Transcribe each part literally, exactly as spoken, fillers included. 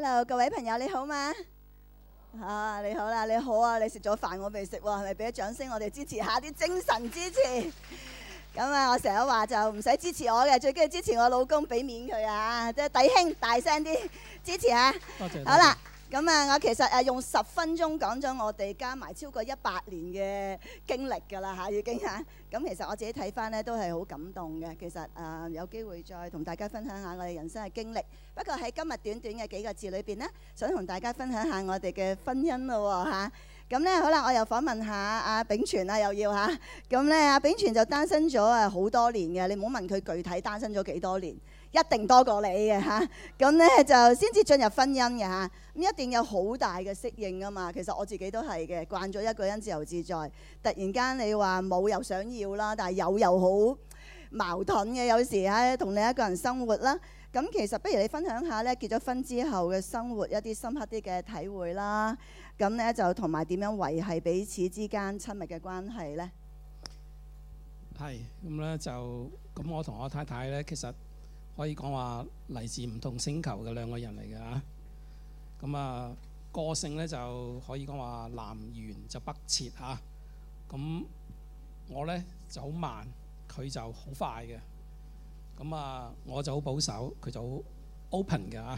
Hello， 各位朋友你好嗎？啊，你好啦，你好啊，你食咗飯我未食喎，係咪俾啲掌聲我哋支持下啲精神支持？咁啊，我成日話就唔使支持我嘅，最緊要支持我老公，俾面佢啊！即係弟兄大聲啲支持下。 多謝。 好啦，咁啊，我其實誒用十分鐘講咗我哋加埋超過一百年嘅經歷㗎啦嚇，已經嚇。咁其實我自己睇翻咧都係好感動嘅。其實誒、呃、有機會再同大家分享下我哋人生嘅經歷。不過喺今日短短嘅幾個字裏邊呢，想同大家分享下我哋嘅婚姻咯喎嚇。咁咧好啦，我又訪問下阿炳全啊，又要嚇。咁咧阿炳全就單身咗啊好多年嘅，你唔好問佢具體單身咗幾多年，一定多過你嘅嚇。咁咧就先至進入婚姻嘅嚇。咁一定有好大嘅適應啊嘛。其實我自己都係嘅，慣咗一個人自由自在，突然間你話冇又想要啦，但係有又好矛盾嘅，有時喺同另一個人生活啦。咁其實不如你分享下咧結咗婚之後嘅生活一啲深刻啲嘅體會啦。咁咧就同埋點樣維係彼此之間親密嘅關係咧？ 係咁咧就咁，我同我太太咧其實可以講話嚟自唔同星球嘅兩個人嚟嘅嚇。咁啊個性咧就可以講話南轅就北轍嚇。咁我咧就好慢，佢就好快嘅。咁啊我就好保守，佢就好 open 嘅嚇。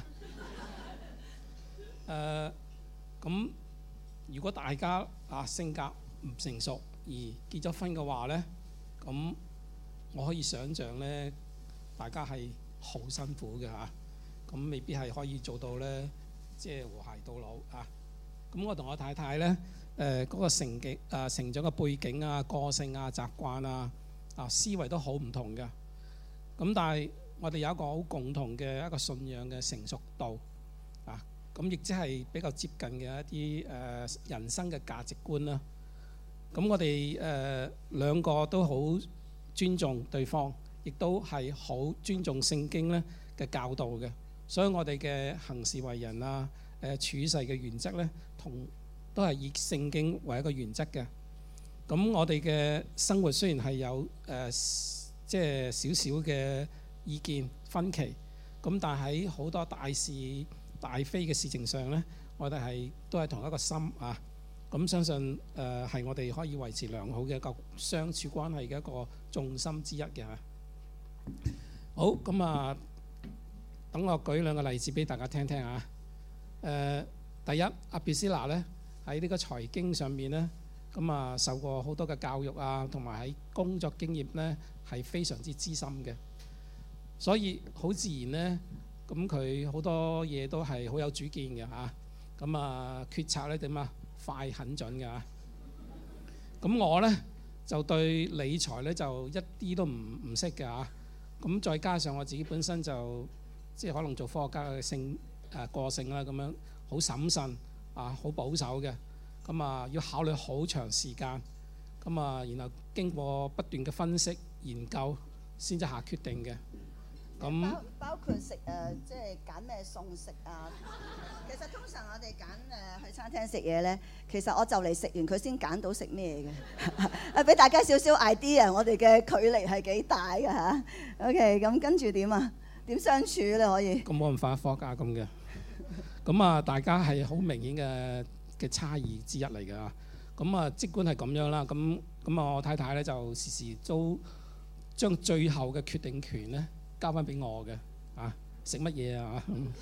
誒咁。如果大家啊性格唔成熟而結咗婚嘅話咧，咁我可以想像咧，大家係好辛苦嘅嚇，咁未必係可以做到咧，即係和諧到老啊。咁我同我太太咧，誒嗰個成績啊成長嘅背景啊、個性啊、習慣啊、啊思維都好唔同嘅。咁但係我哋有一個好共同嘅一個信仰嘅成熟度啊。咁亦即係比較接近嘅一啲誒、呃、人生嘅價值觀啦。咁我哋誒、呃、兩個都好尊重對方，亦都係好尊重聖經咧嘅教導嘅。所以我哋嘅行事為人啊、誒、呃、處世嘅原則咧，同都係以聖經為一個原則嘅。咁我哋嘅生活雖然係有誒、呃、即係少少嘅意見分歧，咁但係喺好多大事大非嘅事情上呢，我哋係都係同一個心啊，咁相信誒係、呃、我哋可以維持良好嘅一個相處關係嘅一個重心之一嘅嚇。好，咁啊，等我舉兩個例子俾大家聽聽啊。誒、呃，第一，阿別斯拿呢喺呢個財經上面呢，咁啊受過好多嘅教育啊，同埋喺工作經驗呢係非常之資深嘅，所以好自然呢。咁佢好多嘢都係好有主見嘅嚇，咁啊決策咧點啊快狠準嘅嚇。咁我咧就對理財咧就一啲都唔唔識嘅嚇。咁再加上我自己本身就即係可能做科學家嘅性誒個性啦，咁樣好審慎啊，好保守嘅。咁啊要考慮好長時間，咁啊然後經過不斷嘅分析研究先至下決定嘅。咁包包括食誒、呃，即係揀咩餸食啊。其實通常我哋揀誒去餐廳食嘢咧，其實我就嚟食完佢先揀到食咩嘅。啊，俾大家少少 idea， 我哋嘅距離係幾大㗎嚇。OK，咁跟住點啊？點相處咧可以？ 咁冇辦法科學家咁嘅。咁啊，大家係好明顯嘅嘅差異之一嚟㗎。咁啊，即管係咁樣啦。咁咁啊，我太太咧就時時都將最後嘅決定權咧交翻俾我嘅，啊食乜嘢啊？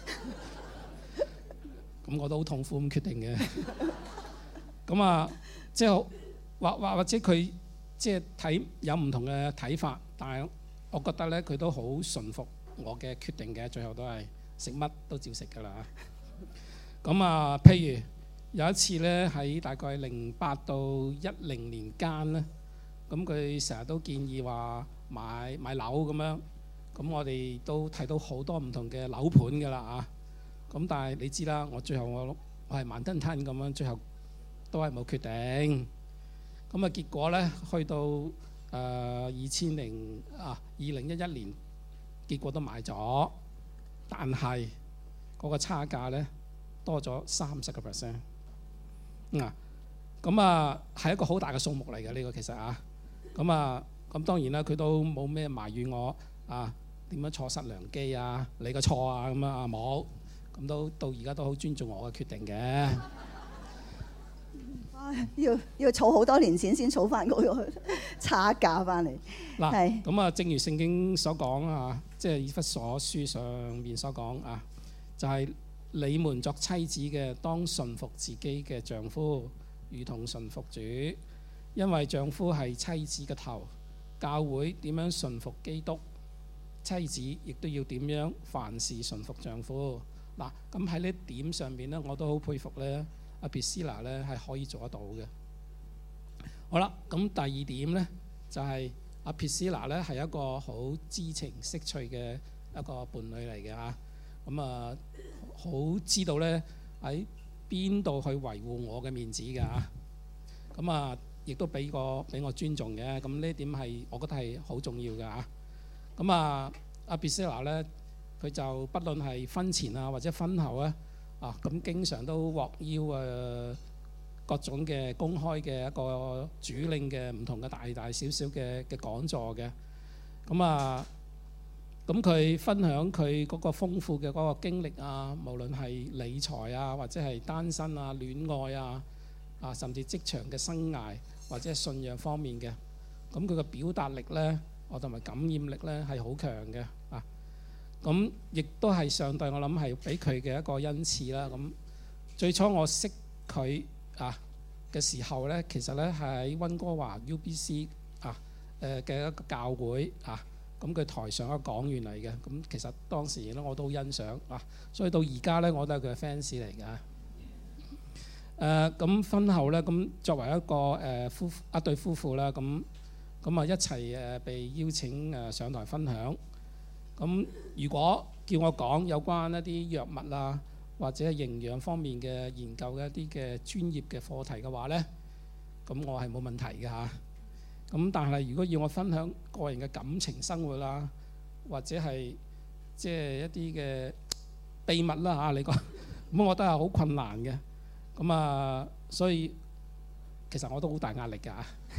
咁我都好痛苦咁決定嘅。咁啊，即係或或或者佢即係睇有唔同嘅睇法，但係我覺得咧佢都好順服我嘅決定嘅，最後都係食乜都照食㗎啦。咁啊，譬如有一次咧喺大概零八到一零年間咧，咁佢成日都建議話買買樓咁樣。咁我哋都睇到好多唔同嘅樓盤㗎啦啊！咁但係你知啦，我最後我我係慢吞吞咁樣，最後都係冇決定。咁啊結果咧，去到誒二千零啊二零一一年，結果都買咗，但係嗰個差價咧多咗三十個 percent。嗱，咁啊係一個好大嘅數目嚟嘅呢個其實啊。咁啊咁當然啦，佢都冇咩埋怨我啊。點樣錯失良機啊？你個錯啊咁啊冇， 咁都到而家都好尊重我嘅決定嘅。 要要儲好多年錢先儲翻嗰個差價翻嚟。 嗱，咁啊，正如聖經所講啊，即係以弗所書上面所講啊，就係、是、你們作妻子嘅，當順服自己嘅丈夫，如同順服主，因為丈夫係妻子嘅頭。教會點樣順服基督，妻子亦都要點樣凡事順服丈夫。嗱，咁喺呢點上面呢，我都好佩服咧，阿別斯拿咧係可以做得到嘅。好啦，咁第二點呢，就係、是、阿別斯拿咧係一個好知情識趣嘅一個伴侶嚟嘅嚇。咁啊，好知道咧喺邊度去維護我嘅面子嘅嚇。咁啊，亦都俾個俾我尊重嘅。咁呢點係我覺得係好重要嘅嚇。咁啊，阿別斯拿咧，佢就不論係婚前啊或者婚後咧啊，咁經常都獲邀誒各種嘅公開嘅一個主領嘅唔同嘅大大小小嘅嘅講座嘅。咁啊，咁佢分享佢嗰個豐富嘅嗰個經歷啊，無論係理財啊，或者係單身啊、戀愛啊，啊甚至職場嘅生涯或者係信仰方面嘅，咁佢嘅表達力咧，我同埋感染力咧係好強嘅啊。咁亦都係上帝，我諗係俾佢嘅一個恩賜啦。咁最初我識佢啊嘅時候咧，其實咧係喺溫哥華 U B C 啊誒嘅一個教會啊。咁佢台上一個講員嚟嘅，咁其實當時咧我都欣賞啊，所以到而家咧我都係佢嘅 fans 嚟嘅。誒咁婚後咧，咁作為一個誒夫一對夫婦啦，咁咁啊一齊誒被邀請誒上台分享。咁如果叫我講有關一啲藥物啊，或者營養方面嘅研究嘅一啲嘅專業嘅課題嘅話咧，咁我係冇問題嘅嚇。咁但係如果要我分享個人嘅感情生活啦，或者係即係一啲嘅秘密啦嚇，你講咁我覺得係好困難嘅。咁啊，所以其實我都好大壓力㗎。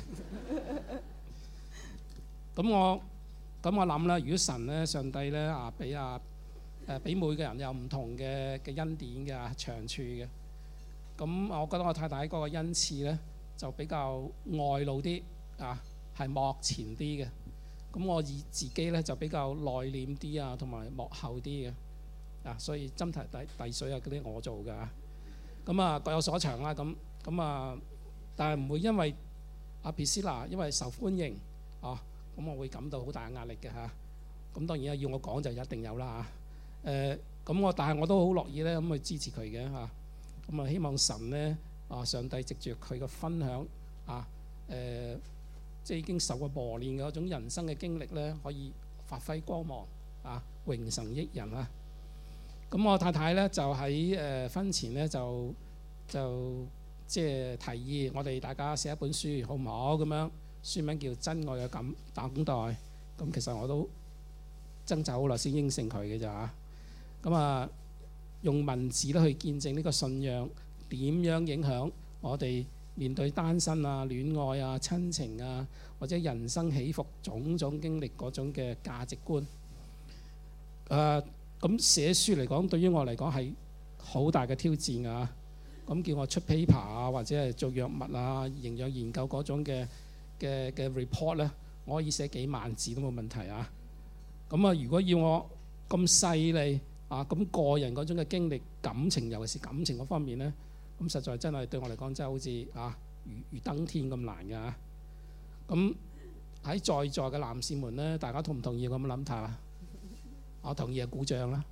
咁我咁我諗啦，如果神咧、上帝咧啊，俾啊誒俾每個人有唔同嘅嘅恩典嘅長處嘅。咁我覺得我太太嗰個恩賜咧就比較外露啲。啊，係幕前啲嘅，咁我以自己咧就比較內斂啲啊，同埋幕後啲嘅，啊，所以斟提遞遞水啊嗰啲我做㗎，咁啊各有所長啦，咁咁啊，但係唔會因為阿別斯拿因為受歡迎啊，咁我會感到好大壓力嘅嚇，咁當然啊要我講就一定有啦嚇，誒咁我但係我都好樂意咧咁去支持佢嘅嚇，咁啊希望神咧啊上帝藉住佢嘅分享啊誒。即係已經受過磨練嘅嗰種人生嘅經歷咧，可以發揮光芒啊，榮神益人啊！咁我太太咧就喺誒婚前咧就就即係提議我哋大家寫一本書好唔好？咁樣書名叫《真愛嘅感等待》。咁其實我都掙扎好耐先應承佢嘅咋嚇。咁啊，用文字咧去見證呢個信仰點樣影響我哋面對單身啊、戀愛啊、親情啊，或者人生起伏種種經歷嗰種嘅價值觀。誒、呃，咁寫書嚟講，對於我嚟講係好大嘅挑戰啊！咁叫我出 paper 啊，或者係做藥物啊、營養研究嗰種嘅嘅嘅 report 咧，我可以寫幾萬字都冇問題啊！咁啊，如果要我咁細膩啊，咁個人嗰種嘅經歷、感情，尤其是感情嗰方面咧。咁實在真係對我嚟講真係好似啊如如登天咁難㗎。咁喺在座嘅男士們咧，大家同唔同意咁諗下？我同意啊，鼓掌啦。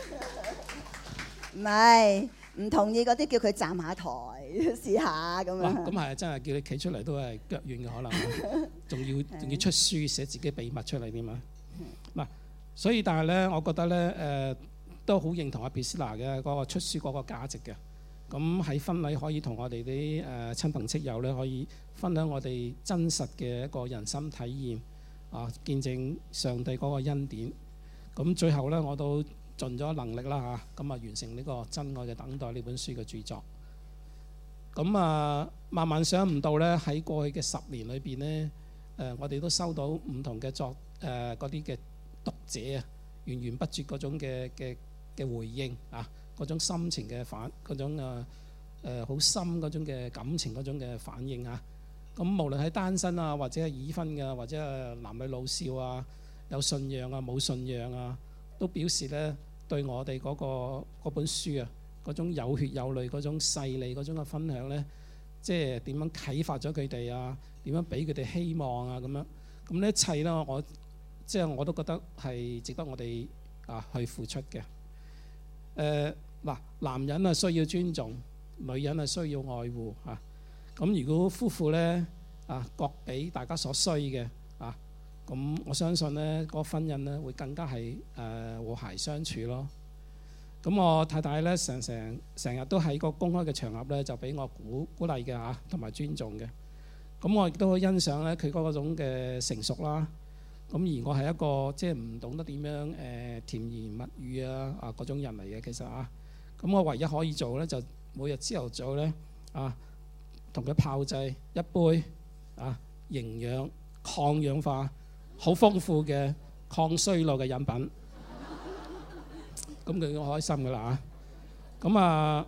唔係唔同意嗰啲叫佢站下台試下咁樣。咁係真係叫你企出嚟都係腳軟嘅可能，仲要仲要出書寫自己秘密出嚟點啊？嗱，所以但係咧，我覺得咧誒、呃、都好認同阿別斯拿嘅嗰個出書嗰個價值嘅。咁喺婚禮可以同我哋啲誒親朋戚友咧，可以分享我哋真實嘅一個人生體驗啊，見證上帝嗰個恩典。咁最後咧，我都盡咗能力啦嚇，咁啊完成呢個《真愛嘅等待》呢本書嘅著作。咁啊，萬萬想唔到咧，喺過去嘅十年裏邊咧，誒我哋都收到唔同嘅作誒嗰啲嘅讀者啊，源源不絕嗰種嘅嘅嘅回應啊。 嗰種心情嘅反嗰種誒誒好深嗰種嘅感情嗰種嘅反應啊。咁無論係單身啊，或者係已婚嘅，或者係男女老少啊，有信仰啊，冇信仰啊，都表示咧對我哋嗰、嗰個嗰本書啊，嗰種有血有淚嗰種細膩嗰種嘅分享咧，即係點樣啟發咗佢哋啊？點樣俾佢哋希望啊？咁樣咁呢一切咧，我即係我都覺得係值得我哋啊去付出嘅。誒嗱，男人啊需要尊重，女人啊需要愛護嚇。咁如果夫婦咧啊各俾大家所需嘅啊，咁我相信咧嗰個婚姻咧會更加係誒和諧相處咯。咁我太太咧成成成日都喺個公開嘅場合咧就俾我鼓鼓勵嘅嚇，同埋尊重嘅。咁我亦都欣賞咧佢嗰種嘅成熟啦。咁而我係一個即係唔懂得點樣誒、呃、甜言蜜語啊啊嗰種人嚟嘅其實啊。咁我唯一可以做咧就每日朝頭早咧啊同佢炮製一杯啊營養抗氧化好豐富嘅抗衰老嘅飲品。咁佢已經開心噶啦嚇。咁啊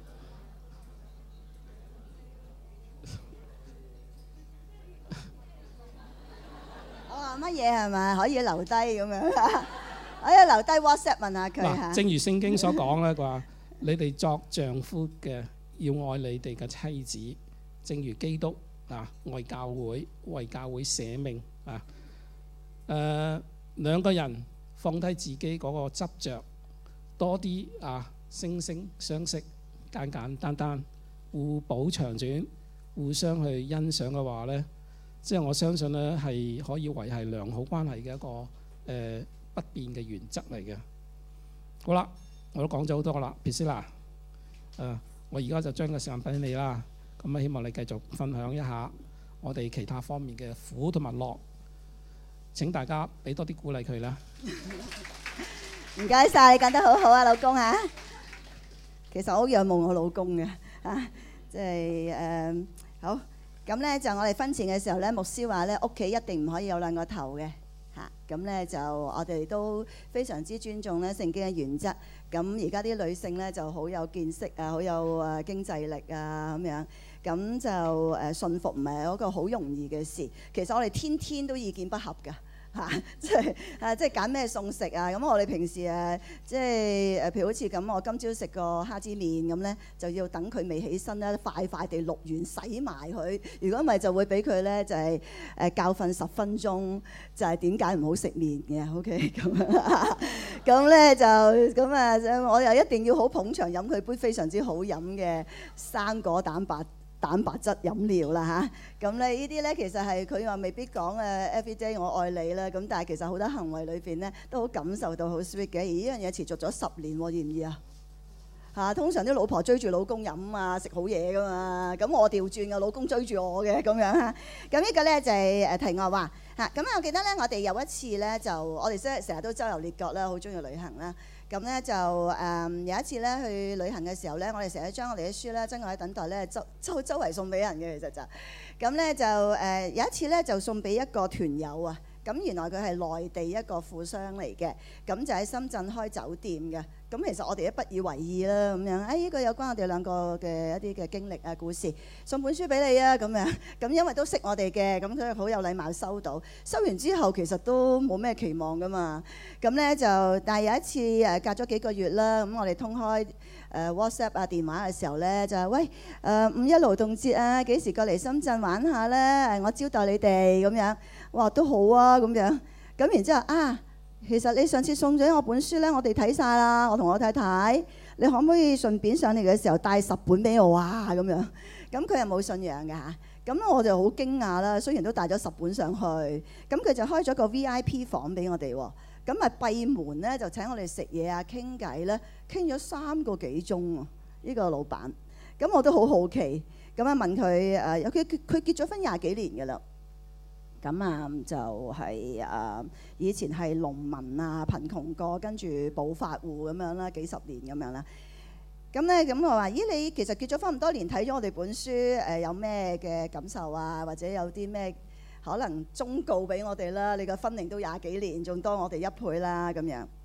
我話乜嘢係咪可以留低咁樣？我要留低 WhatsApp 問下佢嚇。 正如聖經所講咧，佢話你哋作丈夫嘅要愛你哋嘅妻子，正如基督啊愛教會，為教會捨命啊。誒、呃、兩個人放低自己嗰個執著。多啲啊，惺惺相惜，簡簡單單，互補長短，互相去欣賞嘅話呢，即係我相信呢係可以維係良好關係嘅一個誒、呃、不變嘅原則嚟嘅。好啦，我都講咗好多啦 Priscilla 誒，我而家就將個時間俾你啦。咁啊，希望你繼續分享一下我哋其他方面嘅苦同埋樂。請大家俾多啲鼓勵佢啦。 唔該晒，你講得好好啊，老公啊！其實我好仰慕我老公嘅啊，即係誒好咁咧。就我哋婚前嘅時候咧，牧師話咧屋企一定唔可以有兩個頭嘅嚇。咁咧就我哋都非常之尊重咧聖經嘅原則。咁而家啲女性咧就好有見識啊，好有誒經濟力啊咁樣。咁就誒順服唔係一個好容易嘅事。其實我哋天天都意見不合㗎。嚇、啊，即係啊，即係揀咩餸食啊！咁我哋平時誒，即係誒，譬如好似咁，我今朝食個蝦子麵咁咧，就要等佢未起身咧，快快地淥完洗埋佢。如果唔係，就會俾佢咧就係、是、誒、呃、教訓十分鐘，就係點解唔好食麵嘅？OK 咁樣，咁咧就咁啊！我又一定要好捧場飲佢杯非常之好飲嘅生果蛋白蛋白質飲料啦嚇，咁咧呢啲咧其實係佢話未必講誒 everyday 我愛你啦，咁但係其實好多行為裏邊咧都好感受到好 sweet 嘅，而呢樣嘢持續咗十年喎，易唔易啊？嚇，通常啲老婆追住老公飲啊食好嘢噶嘛，咁我調轉嘅老公追住我嘅咁樣嚇，咁呢個咧就係誒題外話嚇。咁我記得咧我哋有一次咧就我哋即係成日都周遊列國啦，好中意旅行啦。咁咧就誒、嗯、有一次咧去旅行嘅時候咧，我哋成日將我哋嘅書咧真愛喺等待咧周周周圍送俾人嘅，其實就咁咧就誒、呃、有一次咧就送俾一個團友啊。咁原來佢係內地一個富商嚟嘅，咁就喺深圳開酒店嘅。咁其實我哋都不以為意啦，咁樣誒呢、哎呢個有關我哋兩個嘅一啲嘅經歷啊故事，送本書俾你啊咁樣。咁因為都識我哋嘅，咁佢好有禮貌收到。收完之後其實都冇咩期望噶嘛。咁咧就但係有一次誒隔咗幾個月啦，咁我哋通開誒、呃、WhatsApp 啊電話嘅時候咧就係喂誒、呃、五一勞動節啊幾時過嚟深圳玩下咧？我招待你哋咁樣。哇都好啊咁樣，咁然之後啊，其實你上次送咗我本書咧，我哋睇晒啦，我同我太太，你可唔可以順便上嚟嘅時候帶十本俾我啊？咁樣，咁佢又冇信仰嘅嚇，咁我就好驚訝啦。雖然都帶咗十本上去，咁佢就開咗個 V I P 房俾我哋喎，咁咪閉門咧就請我哋食嘢啊傾偈咧，傾咗三個幾鐘啊！呢個老闆，咁我都好好奇，咁啊問佢誒，佢佢佢結咗婚廿幾年嘅啦。咁啊就係、是、啊以前係農民啊貧窮過，跟住暴發戶咁樣啦，幾十年咁樣啦。咁咧咁我話：咦你其實結咗婚咁多年，睇咗我哋本書誒、呃、有咩嘅感受啊？或者有啲咩可能忠告俾我哋啦？你個婚齡都廿幾年，仲多我哋一倍啦咁樣。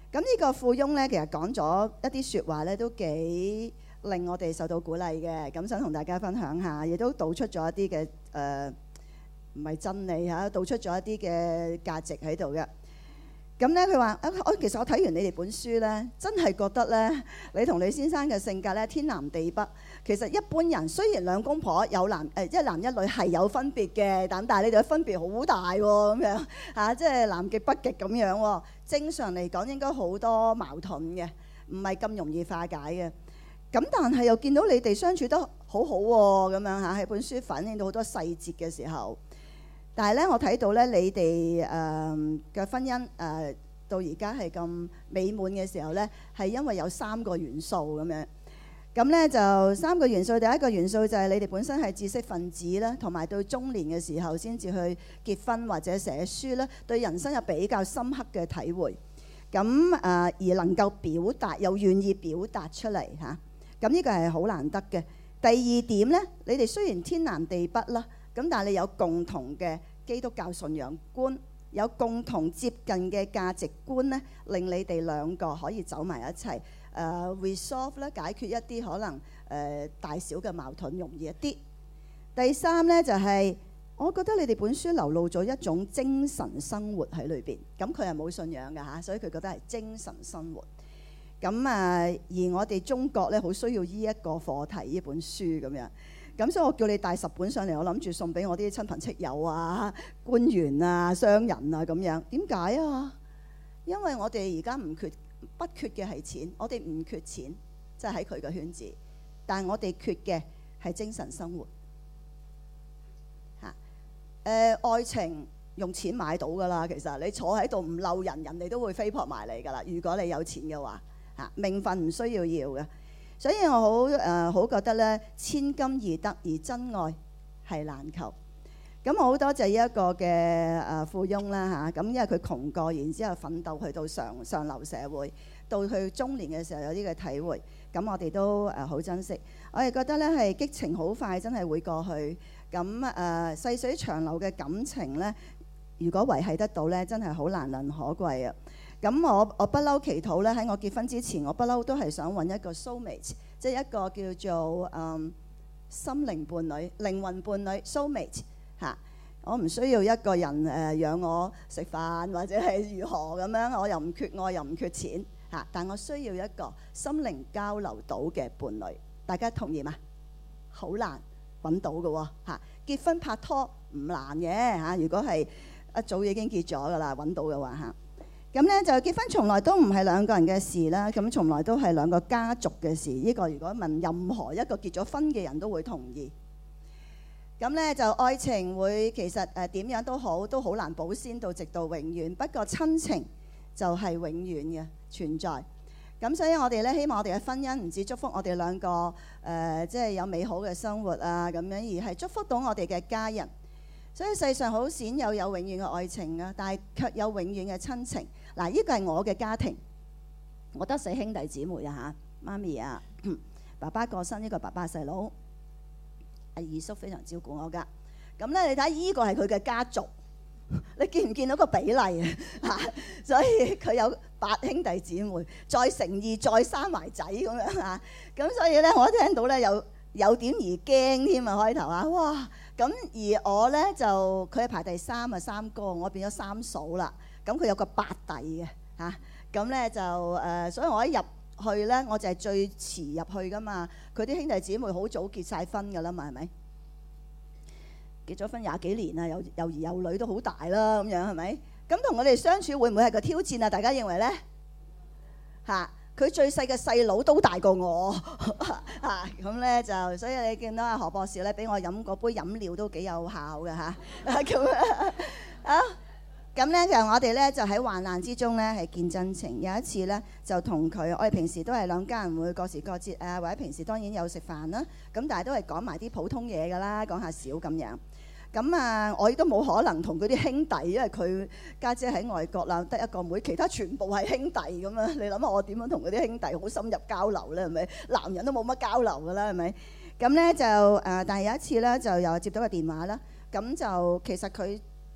咁呢個富翁咧，其實講咗一啲説話咧，都幾令我哋受到鼓勵嘅。咁想同大家分享下，亦都道出咗一啲嘅誒唔係真理嚇，道出咗一啲嘅價值喺度嘅。咁咧佢話：我其實我睇完你哋本書咧，真係覺得咧，你同李先生嘅性格咧天南地北。其實一般人雖然兩公婆有男誒一男一女係有分別嘅，但但係你哋嘅分別好大喎，咁樣嚇，即係南極北極咁樣喎。正常嚟講應該好多矛盾嘅，唔係咁容易化解嘅。咁但係又見到你哋相處得好好喎，咁樣嚇喺本書反映到好多細節嘅時候。但係咧，我睇到咧，你哋誒嘅婚姻誒、呃、到而家係咁美滿嘅時候咧，係因為有三個元素咁樣。咁咧就三個元素，第一個元素就係你哋本身係知識分子啦，同埋到中年嘅時候先至去結婚或者寫書啦，對人生有比較深刻嘅體會。咁誒、呃、而能夠表達又願意表達出嚟嚇，咁呢個係好難得嘅。第二點咧，你哋雖然天南地北啦。咁但係你有共同嘅基督教信仰觀，有共同接近嘅價值觀咧，令你哋兩個可以走埋一齊，誒、呃、resolve 咧解決一啲可能誒、呃、大小嘅矛盾容易一啲。第三咧就係、是、我覺得你哋本書流露咗一種精神生活喺裏邊，咁佢係冇信仰㗎嚇，所以佢覺得係精神生活。咁啊，而我哋中國咧好需要呢一個課題，呢本書咁樣。咁所以我叫你帶十本上嚟，我諗住送俾我啲親朋戚友啊、官員啊、商人啊咁樣。點解啊？因為我哋而家唔缺不缺嘅係錢，我哋唔缺錢，即係喺佢嘅圈子。但係我哋缺嘅係精神生活嚇。誒、呃，愛情用錢買到㗎啦。其實你坐喺度唔嬲人，人哋都會飛撲埋嚟㗎啦。如果你有錢嘅話嚇，名分唔需要要嘅。所以我好誒好覺得咧，千金易得，而真愛係難求。咁我好多謝呢一個嘅誒富翁啦嚇，咁因為佢窮過，然之後奮鬥去到上上流社會，到佢中年嘅時候有啲嘅體會，咁我哋都誒好珍惜。我哋覺得咧係激情好快，真係會過去。咁誒、呃、細水長流嘅感情咧，如果維繫得到咧，真係好難能可貴啊！咁我我不嬲祈禱咧，喺我結婚之前，我不嬲都係想揾一個 soulmate， 即係一個叫做嗯心靈伴侶、靈魂伴侶 soulmate 嚇。我唔需要一個人誒、呃、養我食飯或者係如何咁樣，我又唔缺愛又唔缺錢嚇，但我需要一個心靈交流到嘅伴侶。大家同意嗎？好難揾到嘅喎嚇。結婚拍拖唔難嘅嚇，如果係一早已經結咗㗎啦，揾到嘅話嚇。咁咧就結婚從來都唔係兩個人嘅事啦，咁從來都係兩個家族嘅事。呢個如果問任何一個結咗婚嘅人都會同意。咁咧就愛情會其實誒點樣都好，都好難保鮮到直到永遠。不過親情就係永遠嘅存在。咁所以我哋咧希望我哋嘅婚姻唔止祝福我哋兩個誒，即係有美好嘅生活啊咁樣，而係祝福到我哋嘅家人。所以世上好鮮有有永遠嘅愛情啊，但係卻有永遠嘅親情。嗱，呢個係我嘅家庭，我得四兄弟姊妹啊嚇，媽咪啊，爸爸過身，呢個爸爸細佬，阿二叔非常照顧我㗎。咁咧，你睇呢個係佢嘅家族，你見唔見到個比例啊？嚇，所以佢有八兄弟姊妹，再乘二再生埋仔咁樣嚇。咁所以咧，我一聽到咧有有點而驚添啊，開頭啊，哇！咁而我咧就佢係排第三啊，三哥，我變咗三嫂啦。咁佢有個八弟嘅嚇，咁、啊、咧就誒、呃，所以我一入去咧，我就係最遲入去噶嘛。佢啲兄弟姊妹好早結晒婚噶啦嘛，係咪？結咗婚廿幾年啊，有有兒有女都好大啦，咁樣係咪？咁同我哋相處會唔會係個挑戰啊？大家認為咧嚇？佢、啊、最細嘅細佬都大過我嚇，咁咧、啊、就所以你見到阿何博士咧，俾我飲嗰杯飲料都幾有效嘅嚇。咁啊啊！咁咧就我哋咧就喺患難之中咧係見真情。有一次咧就同佢，我哋平時都係兩家人會過時過節啊，或者平時當然有食飯啦。咁但係都係講埋啲普通嘢㗎啦，講下笑咁樣。咁啊，我亦都冇可能同佢啲兄弟，因為佢家姐喺外國啦，得一個妹，其他全部係兄弟咁樣。你諗下我點樣同佢啲兄弟好深入交流咧？係咪？男人都冇乜交流㗎啦，係咪？咁咧就誒、呃，但係有一次咧就又接到個電話啦。咁就其實佢。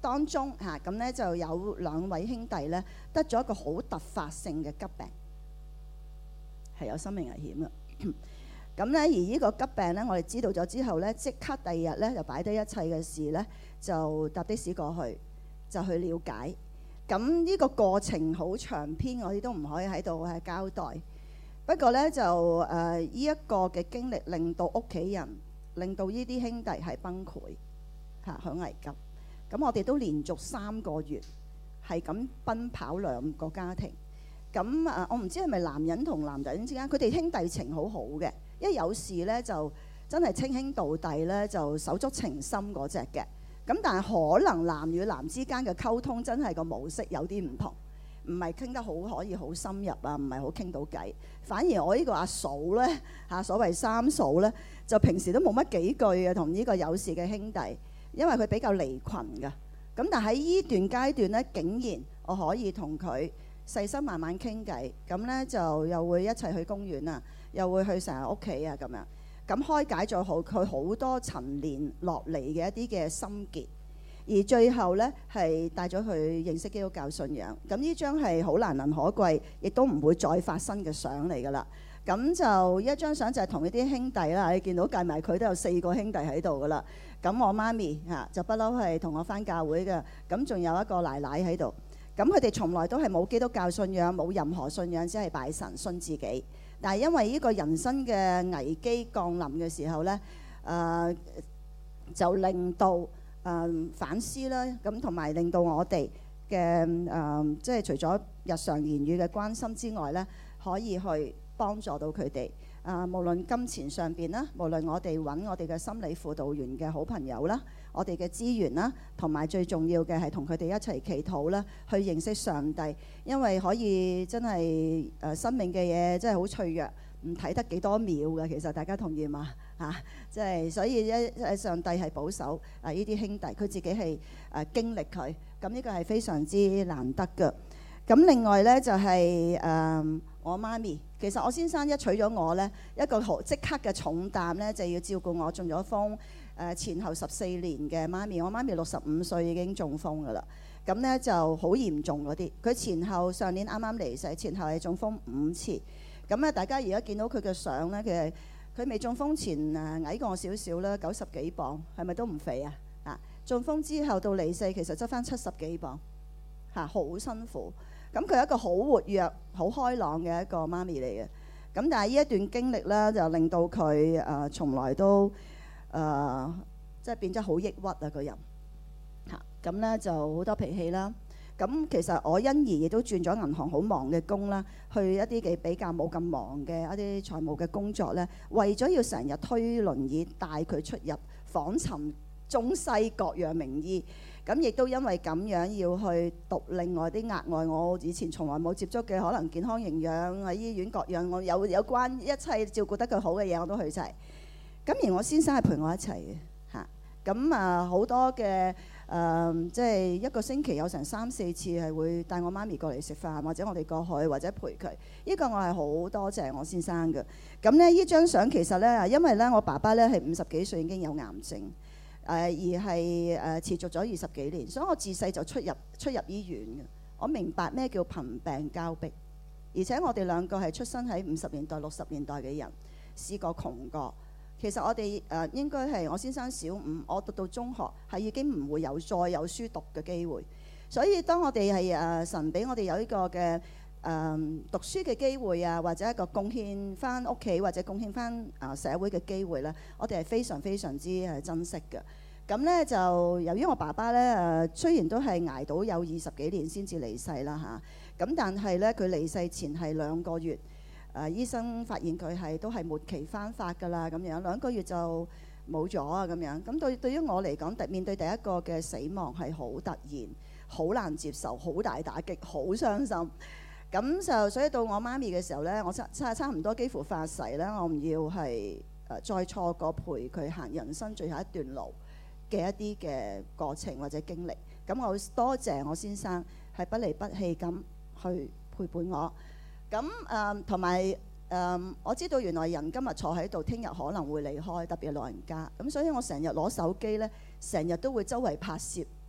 當中嚇咁咧就有兩位兄弟咧得咗一個好突發性嘅急病，係有生命危險嘅。咁咧而呢個急病咧，我哋知道咗之後咧，即刻第二日咧就擺低一切嘅事咧，就搭的士過去就去了解。咁呢個過程好長篇，我哋都唔可以喺度係交代。不過咧就誒呢一個嘅經歷，令到屋企人，令到呢啲兄弟係崩潰嚇，好危急。咁我哋都連續三個月係咁奔跑兩個家庭。咁啊，我唔知係咪男人同男人之間，佢哋兄弟情好好嘅，一有事咧就真係稱兄道弟咧，就手足情深嗰隻嘅。咁但係可能男與男之間嘅溝通真係個模式有啲唔同，唔係傾得好可以好深入啊，唔係好傾到偈。反而我呢個阿嫂咧嚇，所謂三嫂咧，就平時都冇乜幾句嘅同呢個有事嘅兄弟，因為佢比較離群㗎。咁但喺呢段階段咧，竟然我可以同佢細心慢慢傾偈，咁咧就又會一齊去公園啊，又會去成日屋企啊咁樣。咁開解咗好佢好多陳年落嚟嘅一啲嘅心結，而最後呢係帶咗佢認識基督教信仰。咁呢張係好難能可貴，亦都唔會再發生嘅相嚟㗎啦。咁就一張相就係同呢啲兄弟啦，你見到計埋佢都有四個兄弟喺度㗎啦。咁我媽咪嚇就不嬲係同我返教會嘅，咁仲有一個奶奶喺度。咁佢哋從來都係冇基督教信仰，冇任何信仰，只係拜神信自己。但係因為呢個人生嘅危機降臨嘅時候呢，誒、呃、就令到誒、呃、反思啦，咁同埋令到我哋嘅誒即係除咗日常言語嘅關心之外呢，可以去幫助到佢哋。啊、呃，無論金錢上邊啦，無論我哋揾我哋嘅心理輔導員嘅好朋友啦，我哋嘅資源啦，同埋最重要嘅係同佢哋一齊祈禱啦，去認識上帝。因為可以真係誒、呃、生命嘅嘢真係好脆弱，唔睇得幾多秒嘅。其實大家同意嘛？嚇、啊，即、就、係、是、所以一上帝係保守啊呢啲兄弟，佢自己係誒、啊、經歷佢，咁呢個係非常之難得嘅。咁另外呢，就係、是、誒、呃、我媽咪，其實我先生一娶咗我呢，一個好即刻嘅重擔呢，就要照顧我中咗風誒、呃、前後十四年嘅媽咪。我媽咪六十五歲已經中風㗎啦，咁呢就好嚴重嗰啲。佢前後上年啱啱離世，前後係中風五次。咁咧大家而家見到佢嘅相呢，其實佢未中風前誒矮過我少少啦，九十幾磅，係咪都唔肥啊？啊，中風之後到離世其實執翻七十幾磅嚇，好、啊、辛苦。咁佢係一個好活躍、好開朗嘅一個媽咪嚟嘅。咁但係呢一段經歷咧，就令到佢誒、呃、從來都誒、呃、即係變咗好抑鬱啊個人嚇。咁、啊、咧就好多脾氣啦。咁其實我因而亦都轉咗銀行好忙嘅工啦，去一啲嘅比較冇咁忙嘅一啲財務嘅工作咧，為咗要成日推輪椅帶佢出入訪尋中西各樣名醫。咁亦都因為咁樣要去讀另外啲額外我以前從來冇接觸嘅可能健康營養喺醫院各樣我有有關一切照顧得佢好嘅嘢我都去齊。咁而我先生係陪我一齊嘅嚇。咁啊好多嘅誒即係一個星期有成三四次係會帶我媽咪過嚟食飯，或者我哋過去或者陪佢。呢、這個我係好多謝我先生嘅。咁咧呢張相其實咧因為咧我爸爸咧係五十幾歲已經有癌症。誒、呃、而係誒、呃、持續咗二十幾年，所以我自細就出入出入醫院嘅。我明白咩叫貧病交迫，而且我哋兩個係出生喺五十年代六十年代嘅人，試過窮過。其實我哋誒、呃、應該係我先生小五，我讀到中學係已經唔會有再有書讀嘅機會。所以當我哋係誒神俾我哋有呢個嘅誒、呃、讀書嘅機會啊，或者一個貢獻翻屋企或者貢獻翻啊社會嘅機會咧，我哋係非常非常之係珍惜嘅。咁咧就由於我爸爸咧誒，雖然都係捱到有二十幾年先至離世啦嚇，咁但係咧佢離世前係兩個月，誒、呃、醫生發現佢係都係末期翻發㗎啦，咁樣兩個月就冇咗啊咁樣。咁對對於我嚟講，面對第一個嘅死亡係好突然，好難接受，好大打擊，好傷心。咁就所以到我媽咪嘅時候咧，我差差差唔多幾乎發誓咧，我唔要係誒再錯過陪佢行人生最後一段路嘅一啲嘅過程或者經歷。咁我多謝我先生係不離不棄咁去陪伴我。咁誒同埋誒我知道原來人今日坐喺度，聽日可能會離開，特別係老人家。咁所以我成日攞手機咧，成日都會周圍拍攝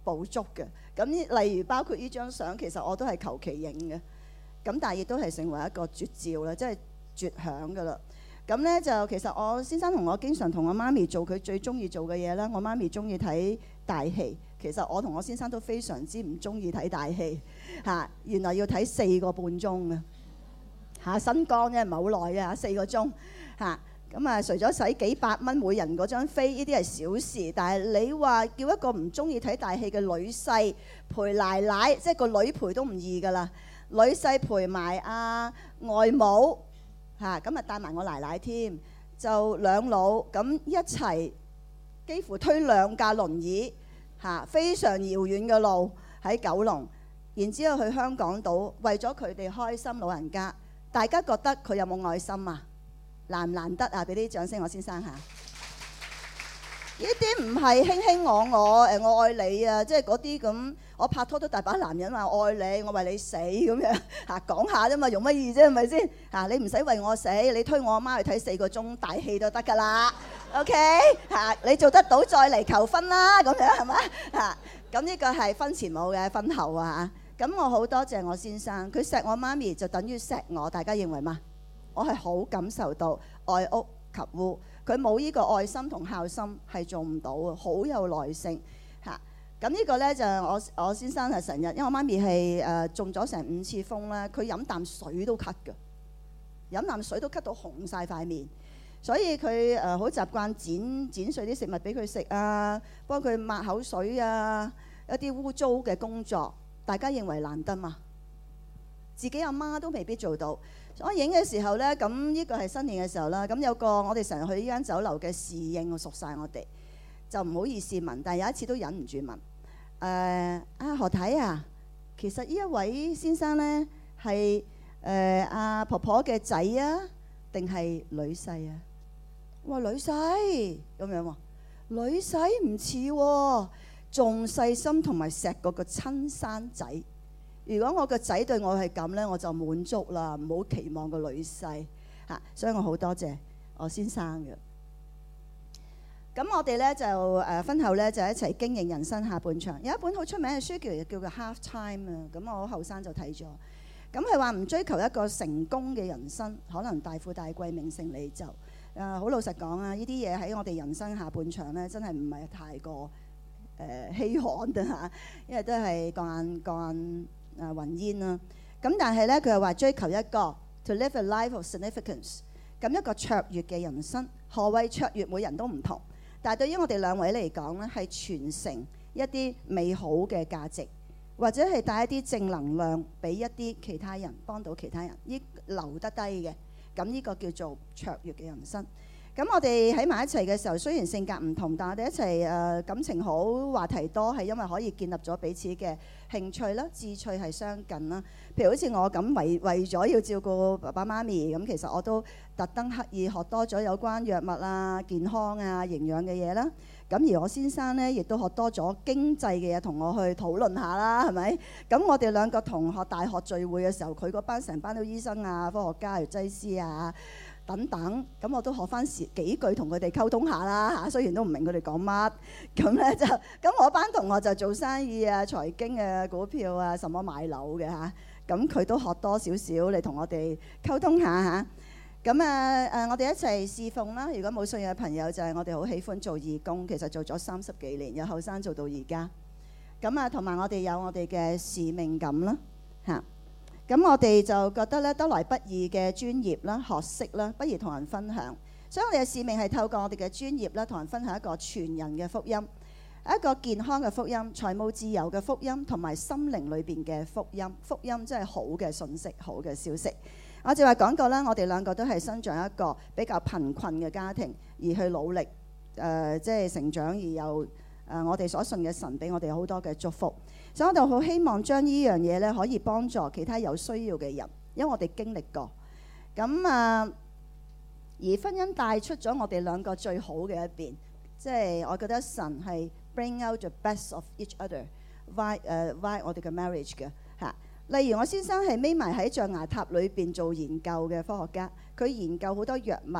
捕捉嘅。咁例如包括呢張相，其實我都係求其影嘅，咁但係亦都係成為一個絕照啦，即係絕響㗎啦。咁咧就其實我先生同我經常同我媽咪做佢最中意做嘅嘢啦。我媽咪中意睇大戲，其實我同我先生都非常之唔中意睇大戲嚇。原來要睇四個半鐘啊嚇，新光啫，唔係好耐啊，四個鐘嚇。咁啊，除咗使幾百蚊每人嗰張飛，呢啲係小事。但係你話叫一個唔中意睇大戲嘅女婿陪奶奶，即係個女陪都唔易㗎啦。女婿陪埋阿外母。嚇咁啊，帶埋我奶奶添，就兩老咁一齊，幾乎推兩架輪椅嚇，非常遙遠嘅路喺九龍，然之後去香港島，為咗佢哋開心老人家。大家覺得佢有冇愛心啊？難唔難得啊？俾啲掌聲我先生嚇。呢啲唔係卿卿我我誒，我愛你啊！即係嗰啲咁，我拍拖都大把男人話愛你，我為你死咁樣嚇，講下啫嘛，用乜意啫？係咪先嚇？你唔使為我死，你推我阿媽去睇四個鐘大戲都得㗎啦。OK 嚇，你做得到再嚟求婚啦，咁樣係嘛嚇？咁呢個係婚前冇嘅，婚後啊嚇。咁我好多謝我先生，佢錫我媽咪就等於錫我，大家認為嘛？我係好感受到愛屋及烏。佢冇呢個愛心同孝心係做唔到啊，好有耐性嚇。咁呢個呢，就我我先生係成日，因為我媽咪係誒中咗成五次風啦，佢飲啖水都咳㗎，飲啖水都咳到紅晒塊面，所以佢誒好習慣剪剪碎啲食物俾佢食啊，幫佢抹口水啊，一啲污糟嘅工作，大家認為難得嘛？自己阿媽都未必做到。我影嘅時候呢，咁呢個係新年嘅時候啦。咁有個我哋成日去呢間酒樓嘅侍應，我熟晒我哋，就唔好意思問，但係有一次都忍唔住問。誒、呃、啊何太啊，其實呢一位先生呢，係誒阿婆婆嘅仔啊，定係女婿啊？我話女婿咁樣喎，女婿唔似喎，仲細心同埋錫過個親生仔。如果我個仔對我係咁呢，我就滿足啦，唔好期望個女婿嚇，所以我好多謝我先生嘅。咁我哋呢，就誒婚後呢，就一齊經營人生下半場。有一本好出名嘅書叫叫做 Half Time 啊，咁我後生就睇咗。咁係話唔追求一個成功嘅人生，可能大富大貴名成利就誒好老實講啊，呢啲嘢喺我哋人生下半場呢，真係唔係太過誒稀罕嘅嚇，因為都係過眼過眼。啊雲煙啦，咁但係咧佢又話追求一個 to live a life of significance， 咁一個卓越嘅人生。何謂卓越？每人都唔同，但係對於我哋兩位嚟講咧，係傳承一啲美好嘅價值，或者係帶一啲正能量俾一啲其他人，幫到其他人，呢留得低嘅，咁呢個叫做卓越嘅人生。咁我哋喺埋一齊嘅時候，雖然性格唔同，但係我哋一齊誒、呃、感情好，話題多，係因為可以建立咗彼此嘅興趣啦，志趣係相近啦。譬如好似我咁，為為咗要照顧爸爸媽咪，咁其實我都特登刻意學多咗有關藥物啊、健康啊、營養嘅嘢啦。咁而我先生呢，亦都學多咗經濟嘅嘢，同我去討論下啦，係咪？咁我哋兩個同學大學聚會嘅時候，佢嗰班成班都醫生啊、科學家、藥劑師啊等等，咁我都學翻幾句同佢哋溝通下啦嚇，雖然都唔明佢哋講乜，咁咧就咁我班同學就做生意啊、財經啊、股票啊、什麼買樓嘅嚇，咁佢都學多少少嚟同我哋溝通下嚇。咁啊誒，我哋一齊侍奉啦。如果冇信仰嘅朋友，就係我哋好喜歡做義工，其實做咗三十幾年，由後生做到而家。咁啊，同埋我哋有我哋嘅使命感啦嚇。咁我哋就覺得咧，得來不易嘅專業啦、學識啦，不如同人分享。所以我哋嘅使命係透過我哋嘅專業啦，同人分享一個全人嘅福音，一個健康嘅福音、財務自由嘅福音，同埋心靈裏邊嘅福音。福音真係好嘅信息、好嘅消息。我就話講過啦，我哋兩個都係生長一個比較貧困嘅家庭，而去努力誒，即、呃、係、就是、成長，而有誒、呃、我哋所信嘅神俾我哋好多嘅祝福。所以我就好希望將呢樣嘢咧，可以幫助其他有需要嘅人，因為我哋經歷過。咁啊，而婚姻帶出咗我哋兩個最好嘅一邊，即係我覺得神係 bring out the best of each other，why 誒 why 我哋嘅 marriage 嘅嚇。例如我先生係匿埋喺象牙塔裏邊做研究嘅科學家，佢研究好多藥物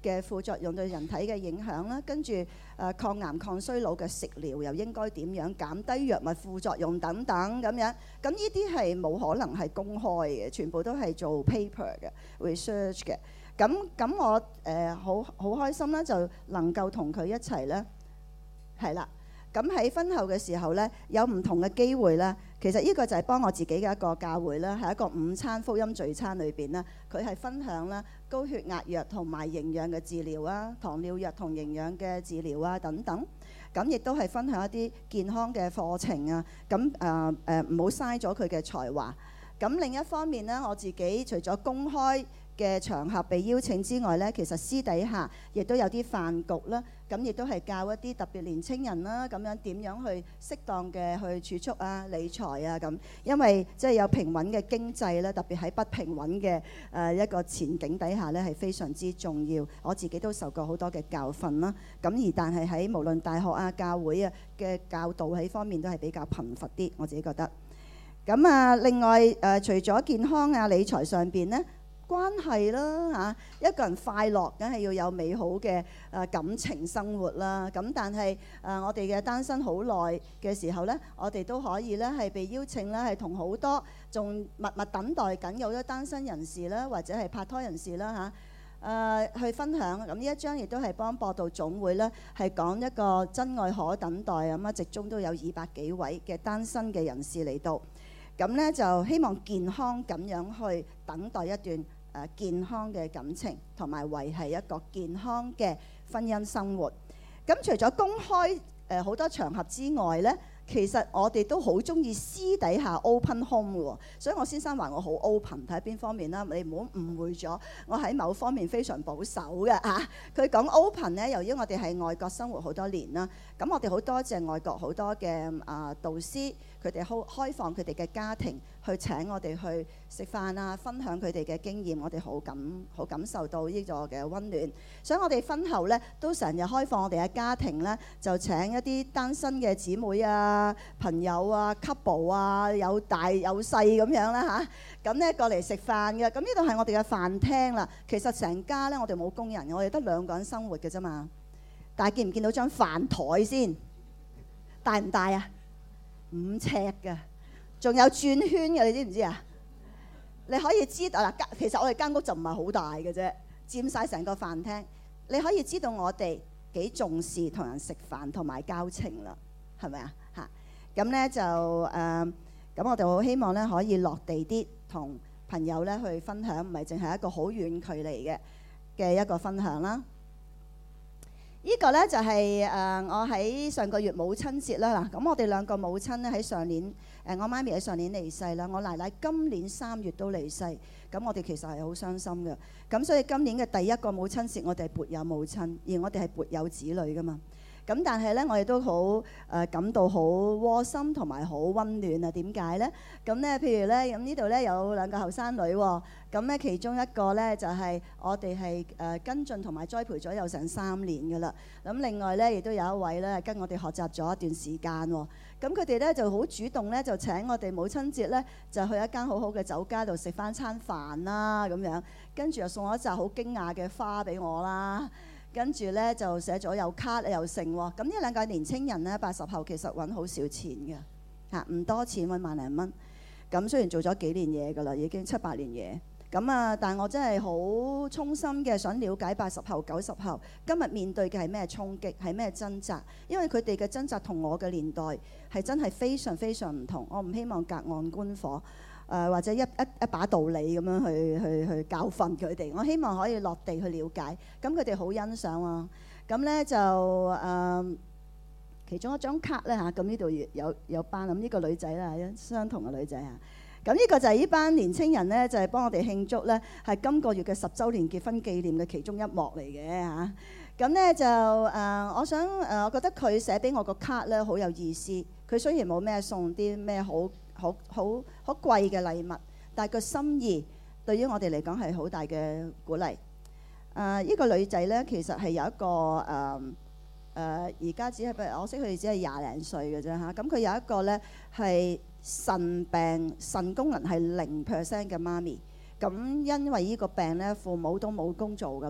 嘅副作用對人體嘅影響啦，跟住誒、呃、抗癌抗衰老嘅食療又應該點樣，減低藥物副作用等等咁樣。咁呢啲係冇可能係公開嘅，全部都係做 paper 嘅 research 嘅。咁咁我誒好好開心啦，就能夠同佢一齊咧，係啦。咁喺婚後嘅時候咧，有唔同嘅機會啦。其實呢個就係幫我自己嘅一個教會啦，係一個午餐福音聚餐裏邊啦，佢係分享啦高血壓藥同埋營養嘅治療啊，糖尿藥同營養嘅治療啊等等。咁亦都係分享一啲健康嘅課程啊。咁誒誒唔好嘥咗佢嘅才華。咁另一方面呢，我自己除咗公開嘅場合被邀請之外呢，其實私底下亦都有啲飯局啦，咁亦都係教一啲特別年青人啦，咁樣點樣去適當嘅去儲蓄啊、理財啊咁，因為即係有平穩嘅經濟咧，特別喺不平穩嘅誒一個前景底下呢，係非常之重要。我自己都受過好多嘅教訓啦，咁而但係喺無論大學啊、教會啊嘅教導喺方面都係比較貧乏啲，我自己覺得。咁啊，另外誒、呃，除咗健康啊、理財上邊呢，關係啦嚇、啊，一個人快樂梗係要有美好嘅誒、呃、感情生活啦。咁但係誒、呃、我哋嘅單身好耐嘅時候呢，我哋都可以咧係被邀請咧係同好多仲默默等待緊有咗單身人士啦，或者係拍拖人士啦嚇。誒、呃、去分享。咁呢一章亦都係幫播道總會咧係講一個真愛可等待，咁啊，直中都有二百幾位嘅單身嘅人士嚟到。咁咧就希望健康咁樣去等待一段誒、呃、健康嘅感情，同埋維係一個健康嘅婚姻生活。咁除咗公開誒好、呃、多場合之外咧，其實我哋都好中意私底下 open home 喎。所以我先生話我好 open，睇下邊方面啦，你唔好誤會咗，我喺某方面非常保守嘅嚇。佢講 open 咧，由於我哋係外國生活好多年啦，咁我哋好多謝外國好多嘅啊、呃、導師。佢哋開開放佢哋嘅家庭去請我哋去食飯啊，分享佢哋嘅經驗，我哋好感好感受到呢個嘅溫暖。所以我哋婚後咧都成日開放我哋嘅家庭咧，就請一啲單身嘅姊妹啊、朋友啊、couple 啊，有大有細咁樣啦吓，咁咧過嚟食飯嘅。咁呢度係我哋嘅飯廳啦。其實成家咧我哋冇工人，我哋得兩個人生活嘅啫嘛。但係見唔見到張飯枱先？大唔大啊？五尺嘅，仲有轉圈嘅，你知唔知啊？你可以知道嗱，其實我哋間屋就唔係好大嘅啫，佔晒成個飯廳。你可以知道我哋幾重視同人食飯同埋交情啦，係咪啊？嚇，咁咧就誒，咁、呃、我哋好希望咧可以落地啲，同朋友咧去分享，唔係淨係一個好遠距離嘅嘅一個分享啦。呢個呢就係、是、誒、呃、我喺上個月母親節啦嗱，咁我哋兩個母親咧喺上年誒、呃、我媽咪喺上年離世啦，我奶奶今年三月都離世，咁我哋其實係好傷心嘅，咁所以今年嘅第一個母親節我哋係沒有母親，而我哋係沒有子女噶嘛。咁但係咧，我哋都好誒、呃、感到好窩心同埋好溫暖啊！點解咧？咁咧，譬如咧，咁呢度咧有兩個後生女喎、哦。咁咧，其中一個咧就係、是、我哋係誒跟進同埋栽培咗有成三年㗎啦。咁另外咧，亦都有一位咧跟我哋學習咗一段時間喎、哦。咁佢哋咧就好主動咧，就請我哋母親節咧就去一間好好嘅酒家度食翻餐飯啦咁樣。跟住又送咗一紮好驚訝嘅花俾我啦。跟住咧就寫咗有卡又剩喎，咁呢兩個年青人咧八十後其實揾好少錢嘅嚇，唔多錢揾萬零蚊。咁雖然做咗幾年嘢㗎啦，已經七八年嘢。咁啊，但我真係好衷心嘅想了解八十後、九十後今日面對嘅係咩衝擊，係咩掙扎？因為佢哋嘅掙扎同我嘅年代係真係非常非常唔同。我唔希望隔岸觀火。誒、呃、或者一一一把道理咁樣去去去教訓佢哋，我希望可以落地去了解，咁佢哋好欣賞啊。咁咧就誒、呃、其中一張卡咧嚇，咁呢度有有班咁呢個女仔啦，相同嘅女仔啊。咁呢個就係呢班年青人咧，就係、是、幫我哋慶祝咧，係今個月嘅十週年結婚紀念嘅其中一幕嚟嘅嚇。咁、啊、咧就誒、呃，我想誒、呃，我覺得佢寫俾我個卡咧好有意思。佢雖然冇咩送啲咩好好好好貴嘅禮物，但係個心意對於我哋嚟講係好大嘅鼓勵。誒、呃，依、這個女仔咧，其實係有一個誒誒，而、呃、家只係我識佢哋只係廿零歲嘅啫嚇。咁、啊、佢有一個咧係腎病，腎功能係零 percent 嘅媽咪。咁因為呢個病咧，父母都冇工做㗎啦。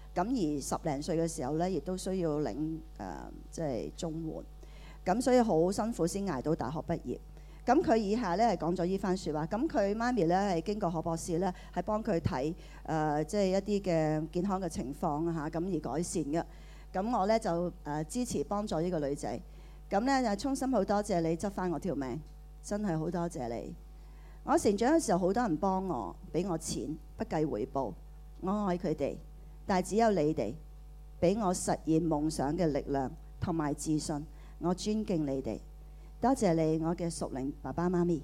咁而十零歲嘅時候咧，亦都需要領誒、呃、即係綜援，咁所以好辛苦先捱到大學畢業。咁佢以下咧係講咗呢番説話。咁佢媽咪咧係經過何博士咧係幫佢睇誒即係一啲嘅健康嘅情況啊嚇，咁而改善嘅。咁我咧就誒、呃、支持幫助呢個女仔。咁咧就衷心好多謝你執翻我條命，真係好多謝你。我成長嘅時候好多人幫我，俾我錢，不計回報。我愛佢哋，但係只有你哋俾我實現夢想嘅力量同埋自信。我尊敬你哋，多謝你，我嘅屬靈爸爸媽咪。誒、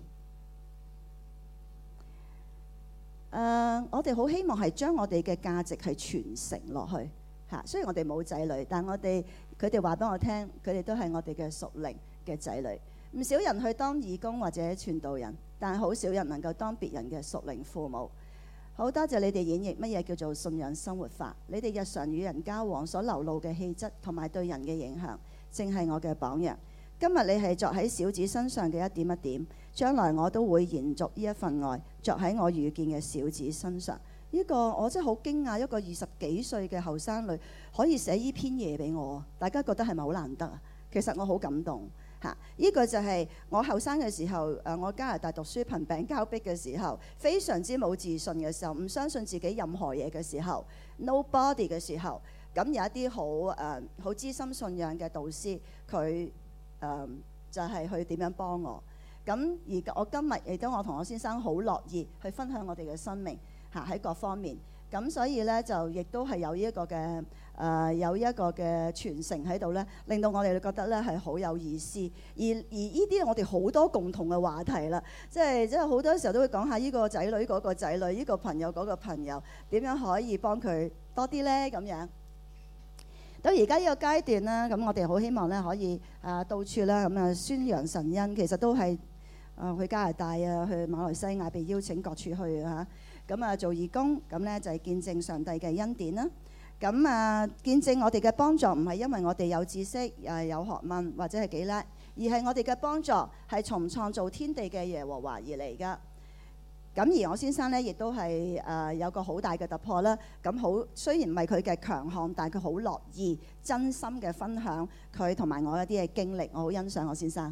呃，我哋好希望係將我哋嘅價值係傳承落去嚇。雖然我哋冇仔女，但我哋佢哋話俾我聽，佢哋都係我哋嘅屬靈嘅仔女。唔少人去當義工或者傳道人，但係好少人能夠當別人嘅屬靈父母。好多謝你哋演繹乜嘢叫做信仰生活法。你哋日常與人交往所流露嘅氣質同埋對人嘅影響，正係我嘅榜樣。今日你係作喺小子身上嘅一點一點，將來我都會延續呢一份愛，作喺我遇見嘅小子身上。呢、這個我真係好驚訝，一個二十幾歲嘅後生女可以寫呢篇嘢俾我，大家覺得係咪好難得啊？其實我好感動。嚇！依個就係我後生嘅時候，誒我加拿大讀書貧病交迫嘅時候，非常之冇自信嘅時候，唔相信自己任何嘢嘅時候 ，nobody 嘅時候，咁有一啲好誒好資深信仰嘅導師，佢誒、呃、就係、是、去點樣幫我。咁而我今日亦都我同我先生好樂意去分享我哋嘅生命嚇喺各方面。咁所以咧就亦都係有呢一個嘅誒、呃、有一個嘅傳承喺度咧，令到我哋覺得咧係好有意思。而而呢啲我哋好多共同嘅話題啦，即係即係好多時候都會講下呢個仔女嗰個仔女，呢個朋友嗰個朋友點樣可以幫佢多啲咧咁樣。到而家呢個階段啦，咁我哋好希望咧可以啊到處啦咁啊宣揚神恩，其實都係啊去加拿大啊，去馬來西亞被邀請各處去嚇。咁啊做義工，咁咧就係見證上帝嘅恩典啦。咁啊見證我哋嘅幫助唔係因為我哋有知識、誒有學問或者係幾叻，而係我哋嘅幫助係從創造天地嘅耶和華而嚟噶。咁而我先生咧亦都係誒有個好大嘅突破啦。咁好雖然唔係佢嘅強項，但係佢好樂意真心嘅分享佢同埋我一啲嘅經歷，我好欣賞我先生。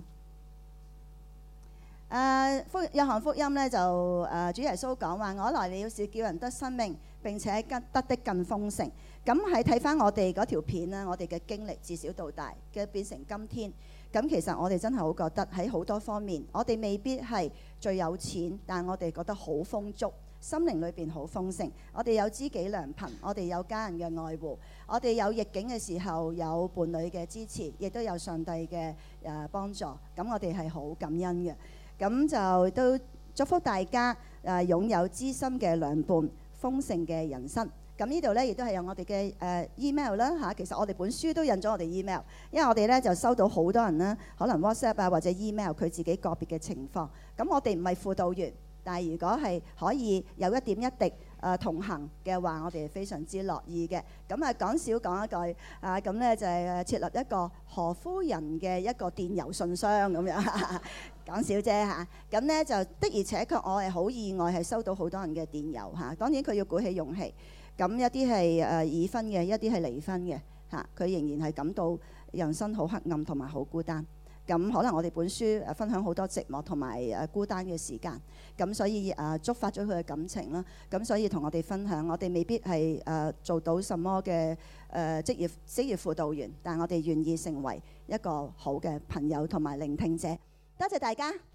誒福約翰福音咧就誒、呃、主耶穌講話：我來了是叫人得生命，並且得得的更豐盛。咁喺睇翻我哋嗰條片啦，我哋嘅經歷自小到大嘅變成今天。咁其實我哋真係好覺得喺好多方面，我哋未必係最有錢，但我哋覺得好豐足，心靈裏邊好豐盛。我哋有知己良朋，我哋有家人嘅愛護，我哋有逆境嘅時候有伴侶嘅支持，亦都有上帝嘅誒幫助。咁我哋係好感恩嘅。咁就都祝福大家誒、呃、擁有知心嘅良伴，豐盛嘅人生。咁呢度咧亦都係有我哋嘅誒 email 啦嚇。其實我哋本書都印咗我哋 email，因為我哋咧就收到好多人啦，可能 WhatsApp 啊或者 email 佢自己個別嘅情況。咁我哋唔係輔導員，但係如果係可以有一點一滴誒、呃、同行嘅話，我哋係非常之樂意嘅。咁啊講少講一句啊，咁咧就係設立一個何夫人嘅一個電郵信箱咁樣。講少啫嚇，咁咧就的而且確我係好意外係收到好多人嘅電郵嚇。當然佢要鼓起勇氣，咁一啲係誒已婚嘅，一啲係離婚嘅嚇，佢仍然係感到人生好黑暗同埋好孤單。咁可能我哋本書誒分享好多寂寞同埋誒孤單嘅時間，咁所以誒觸發咗佢嘅感情啦。咁所以同我哋分享，我哋未必係誒做到什麼嘅誒職業職業輔導員，但我哋願意成為一個好嘅朋友同埋聆聽者。多謝大家。